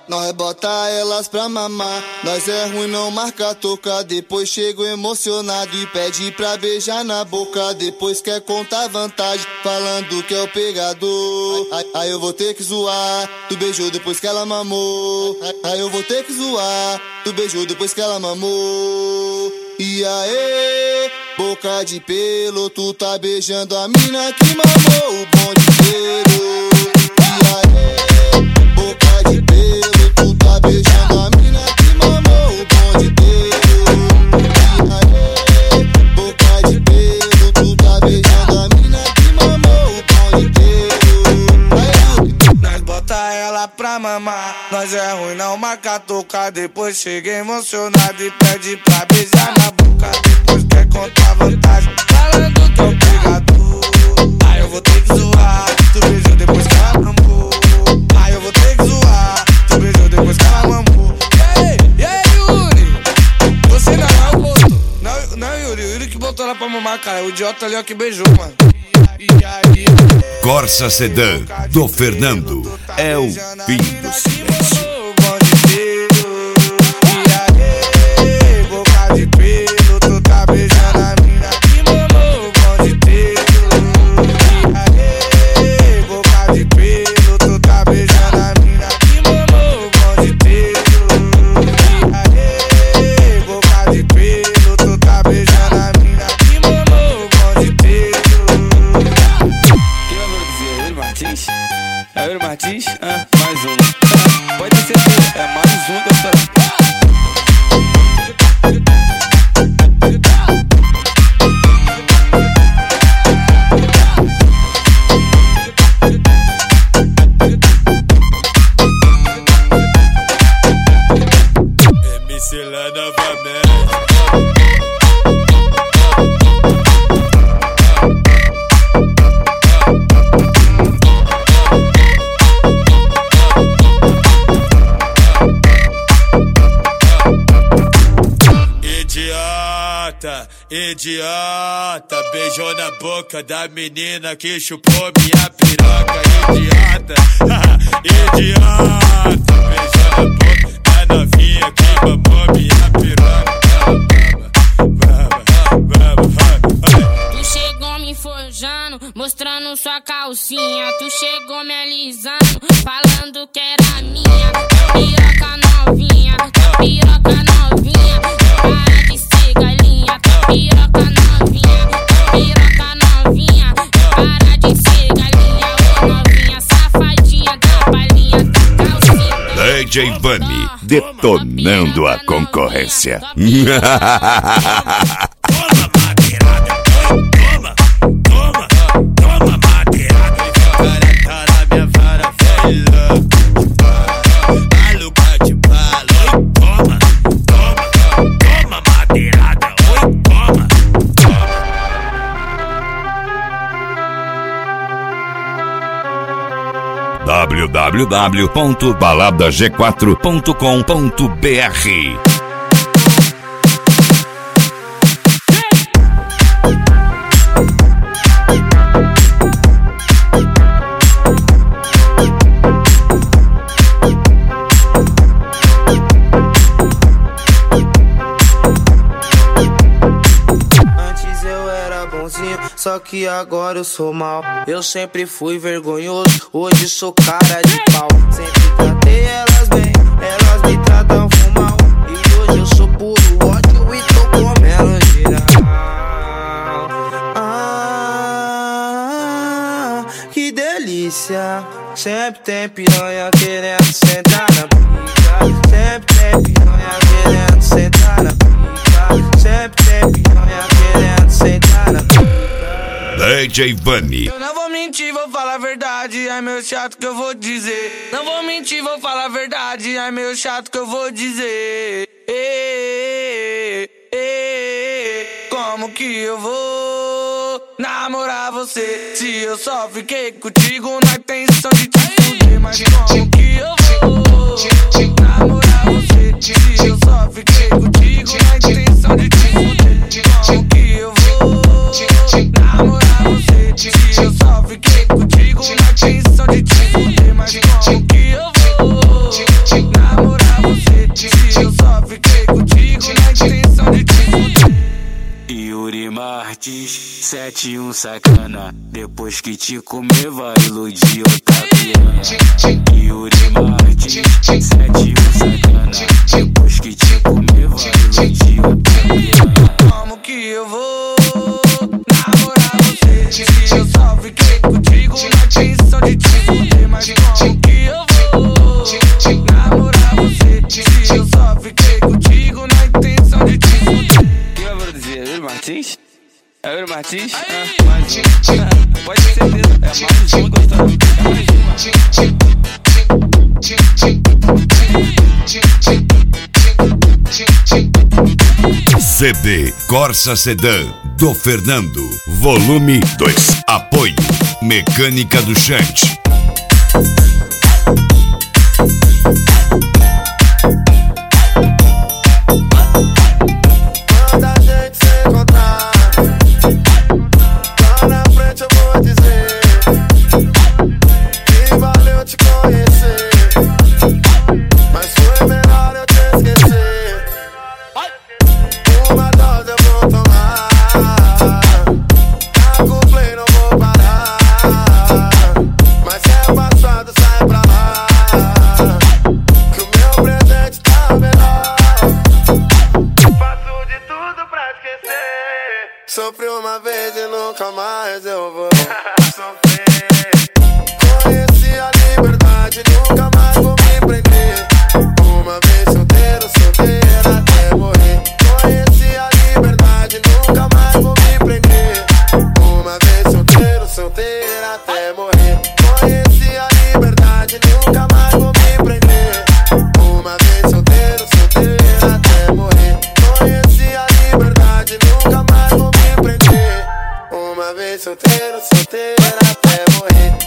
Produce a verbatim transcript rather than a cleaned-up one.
nós bota elas pra mamar. Nós é ruim, não marca toca. Depois chego emocionado e pede pra beijar na boca. Depois quer contar vantagem, falando que é o pegador. Aí, aí eu vou ter que zoar, tu beijou depois que ela mamou. Aí, aí eu vou ter que zoar, tu beijou depois que ela mamou. E aí, boca de pelo, tu tá beijando a mina que mamou o bonde inteiro. E aí, boca de pelo, tu tá beijando a mina que mamou o bonde inteiro. E aí, boca de pelo, tu tá beijando a mina que mamou o bonde inteiro. Aí, nós bota ela pra mamar. Nós é ruim, não marca tocar. Depois chega emocionado e pede pra beijar na boca. Depois quer contar vantagem, falando que é o pegador. Aí eu vou ter que zoar, tu beijou depois que ela mamou. Aí eu vou ter que zoar, tu beijou depois que ela mamou. E aí, e aí, Yuri? Você não é o outro. Não, não, Yuri, o Yuri que botou ela pra mamar, cara. O idiota ali, ó, que beijou, mano. E aí, Corsa Sedan do Fernando é o fim do silêncio. É o Yuri Martins? Ah, mais um. Pode ter certeza, é mais um que eu tô. M C lá novamente. Idiota, idiota, beijou na boca da menina que chupou minha piroca. Idiota, idiota, beijou na boca da novinha que mamou minha piroca. Tu chegou me forjando, mostrando sua calcinha. Tu chegou me alisando, falando que era minha. Piroca novinha, piroca novinha. Para de ser galinha, piroca novinha, piroca novinha. Para de ser galinha, ô novinha, safadinha da palhinha da calcinha. D J Vani detonando a concorrência. Toma madeirada, toma, toma, toma madeirada. Cara tá na minha vara, velho. Maluca de bala, oi, toma, toma, toma madeirada, oi, toma, w w w ponto balada g quatro ponto com ponto b r. Só que agora eu sou mal. Eu sempre fui vergonhoso, hoje sou cara de pau. Sempre tratei elas bem, elas me tratam mal. E hoje eu sou puro ódio e tô comendo geral. Ah, que delícia. Sempre tem piranha querendo sentar na pica. Sempre tem piranha querendo sentar na pica. Sempre tem piranha querendo sentar na pica. D J Vani. Eu não vou mentir, vou falar a verdade, é meio chato que eu vou dizer. Não vou mentir, vou falar a verdade, é meio chato que eu vou dizer. Ei, ei, ei, como que eu vou namorar você se eu só fiquei contigo na intenção de te fuder? Mas como que eu vou namorar você se eu só fiquei contigo na intenção de te fuder? Como que eu vou namorar você se eu só fiquei contigo na intenção de te fuder? Mas como que eu vou sete e um sacana, depois que te comer vai iludir outra piranha. Yuri Martins, sete e um sacana, depois que te comer vai iludir outra piranha. Como que eu vou namorar você se eu só fiquei contigo na intenção de te fuder? Mas como que eu vou namorar você se eu só fiquei contigo na intenção de te fuder? Quem vai produzir? É Yuri Martins? É Yuri Martins? Ah, mais um. Ah, pode ter certeza. É mais um gostando. É mais uma. C D Corsa Sedan do Fernando, volume dois. Apoio Mecânica do Chante. Quando a gente se encontrar, lá na frente eu vou dizer que valeu te conhecer, mas foi melhor eu te esquecer. Uma dose eu vou tomar, cago play não vou parar, mas é o passado, sai pra lá, que o meu presente tá melhor. Faço de tudo pra esquecer. Sofri uma vez e nunca mais eu vou sofrer. Conheci a liberdade, nunca mais vou me prender. Uma vez solteiro, solteiro até morrer. Conheci a liberdade, nunca mais vou me prender. Uma vez solteiro, solteiro até morrer. Conheci a liberdade, nunca mais vou me prender. Uma vez solteiro, solteiro até morrer. Conheci a liberdade, nunca mais vou me prender. Uma vez solteiro, solteiro até morrer.